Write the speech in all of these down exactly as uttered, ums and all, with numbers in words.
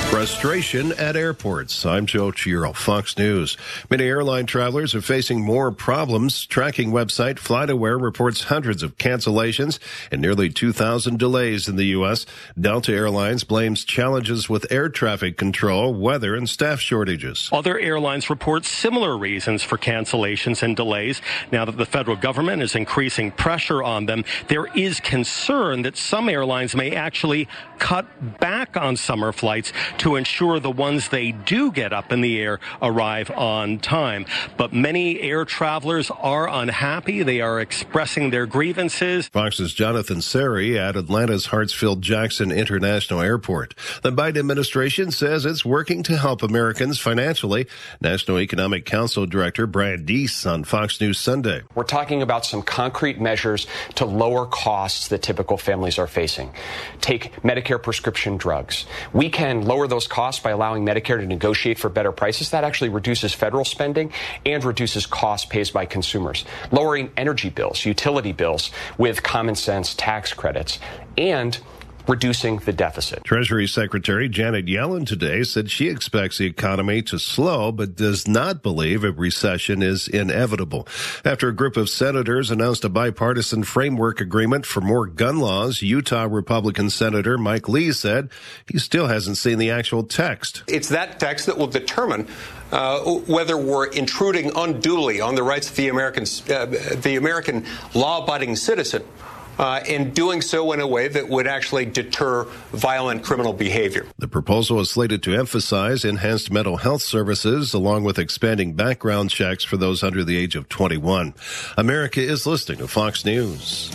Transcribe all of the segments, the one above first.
Frustration at airports. I'm Joe Chiro, Fox News. Many airline travelers are facing more problems. Tracking website FlightAware reports hundreds of cancellations and nearly two thousand delays in the U S. Delta Airlines blames challenges with air traffic control, weather, and staff shortages. Other airlines report similar reasons for cancellations and delays. Now that the federal government is increasing pressure on them, there is concern that some airlines may actually cut back on summer flights to ensure the ones they do get up in the air arrive on time. But many air travelers are unhappy. They are expressing their grievances. Fox's Jonathan Seri at Atlanta's Hartsfield-Jackson International Airport. The Biden administration says it's working to help Americans financially. National Economic Council Director Brad Deese on Fox News Sunday. We're talking about some concrete measures to lower costs that typical families are facing. Take Medicare prescription drugs. We can lower those costs by allowing Medicare to negotiate for better prices. That actually reduces federal spending and reduces costs paid by consumers. Lowering energy bills, utility bills with common sense tax credits, and reducing the deficit. Treasury Secretary Janet Yellen today said she expects the economy to slow, but does not believe a recession is inevitable. After a group of senators announced a bipartisan framework agreement for more gun laws, Utah Republican Senator Mike Lee said he still hasn't seen the actual text. It's that text that will determine uh, whether we're intruding unduly on the rights of the American, uh, the American law-abiding citizen. Uh, and doing so in a way that would actually deter violent criminal behavior. The proposal is slated to emphasize enhanced mental health services along with expanding background checks for those under the age of twenty-one. America is listening to Fox News.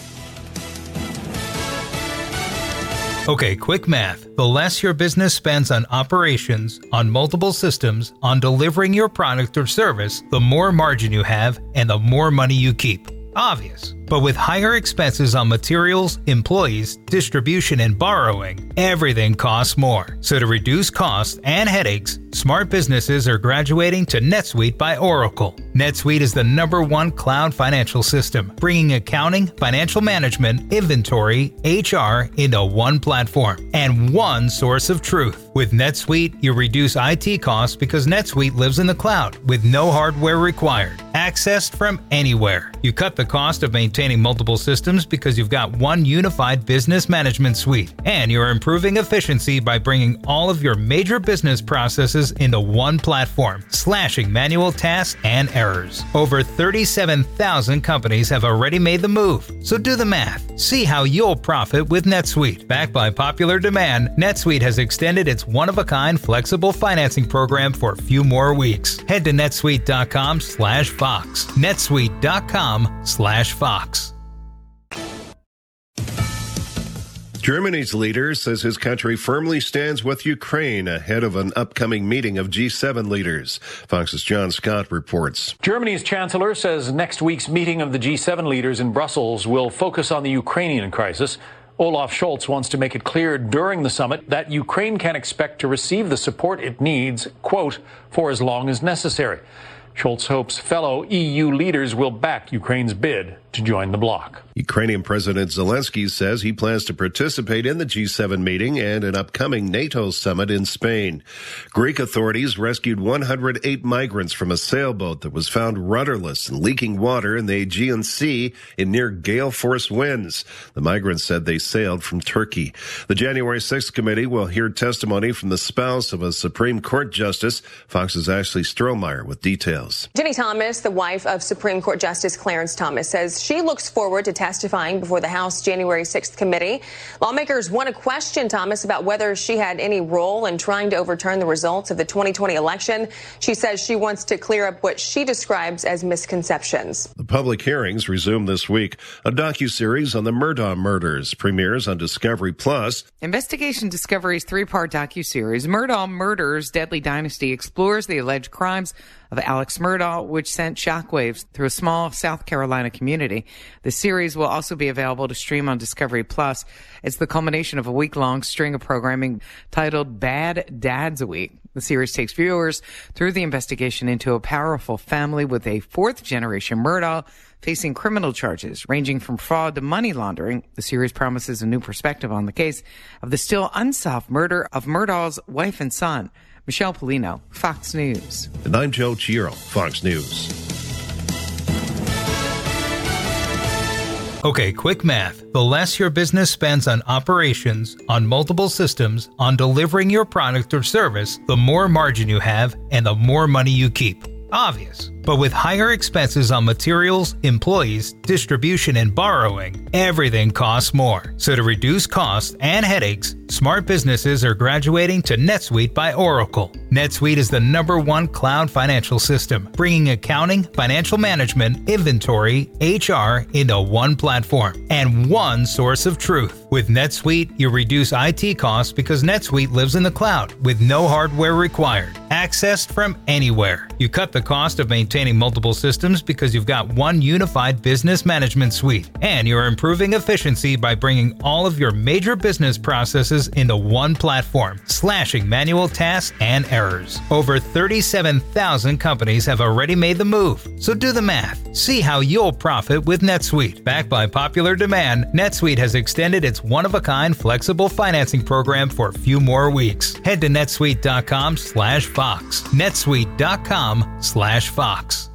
Okay, quick math. The less your business spends on operations, on multiple systems, on delivering your product or service, the more margin you have and the more money you keep. Obvious. But with higher expenses on materials, employees, distribution, and borrowing, everything costs more. So to reduce costs and headaches, smart businesses are graduating to NetSuite by Oracle. NetSuite is the number one cloud financial system, bringing accounting, financial management, inventory, H R into one platform and one source of truth. With NetSuite, you reduce I T costs because NetSuite lives in the cloud with no hardware required, accessed from anywhere. You cut the cost of maintaining multiple systems because you've got one unified business management suite, and you're improving efficiency by bringing all of your major business processes into one platform, slashing manual tasks and errors. Over thirty-seven thousand companies have already made the move, so do the math. See how you'll profit with NetSuite. Backed by popular demand, NetSuite has extended its one-of-a-kind flexible financing program for a few more weeks. Head to netsuite.com slash Fox. netsuite.com slash Fox. Germany's leader says his country firmly stands with Ukraine ahead of an upcoming meeting of G seven leaders. Fox's John Scott reports. Germany's chancellor says next week's meeting of the G seven leaders in Brussels will focus on the Ukrainian crisis. Olaf Scholz wants to make it clear during the summit that Ukraine can expect to receive the support it needs, quote, for as long as necessary. Scholz hopes fellow E U leaders will back Ukraine's bid to join the bloc. Ukrainian President Zelensky says he plans to participate in the G seven meeting and an upcoming NATO summit in Spain. Greek authorities rescued one hundred eight migrants from a sailboat that was found rudderless and leaking water in the Aegean Sea in near gale-force winds. The migrants said they sailed from Turkey. The January sixth committee will hear testimony from the spouse of a Supreme Court justice. Fox's Ashley Strohmeyer with details. Ginny Thomas, the wife of Supreme Court Justice Clarence Thomas, says she looks forward to testifying before the House January sixth committee. Lawmakers want to question Thomas about whether she had any role in trying to overturn the results of the twenty twenty election. She says she wants to clear up what she describes as misconceptions. The public hearings resume this week. A docuseries on the Murdaugh murders premieres on Discovery Plus. Investigation Discovery's three-part docuseries, Murdaugh Murders, Deadly Dynasty, explores the alleged crimes of Alex Murdaugh, which sent shockwaves through a small South Carolina community. City. The series will also be available to stream on Discovery Plus. It's the culmination of a week-long string of programming titled Bad Dads Week. The series takes viewers through the investigation into a powerful family with a fourth-generation Murdaugh facing criminal charges ranging from fraud to money laundering. The series promises a new perspective on the case of the still unsolved murder of Murdaugh's wife and son. Michelle Polino, Fox News. And I'm Joe Chiro, Fox News. Okay, quick math. The less your business spends on operations, on multiple systems, on delivering your product or service, the more margin you have and the more money you keep. Obvious. But with higher expenses on materials, employees, distribution, and borrowing, everything costs more. So to reduce costs and headaches, smart businesses are graduating to NetSuite by Oracle. NetSuite is the number one cloud financial system, bringing accounting, financial management, inventory, H R into one platform and one source of truth. With NetSuite, you reduce I T costs because NetSuite lives in the cloud with no hardware required, accessed from anywhere. You cut the cost of maintaining multiple systems because you've got one unified business management suite, and you're improving efficiency by bringing all of your major business processes into one platform, slashing manual tasks and errors. Over thirty-seven thousand companies have already made the move, so do the math. See how you'll profit with NetSuite. Backed by popular demand, NetSuite has extended its one-of-a-kind flexible financing program for a few more weeks. Head to netsuite dot com slash Fox. netsuite dot com slash Fox.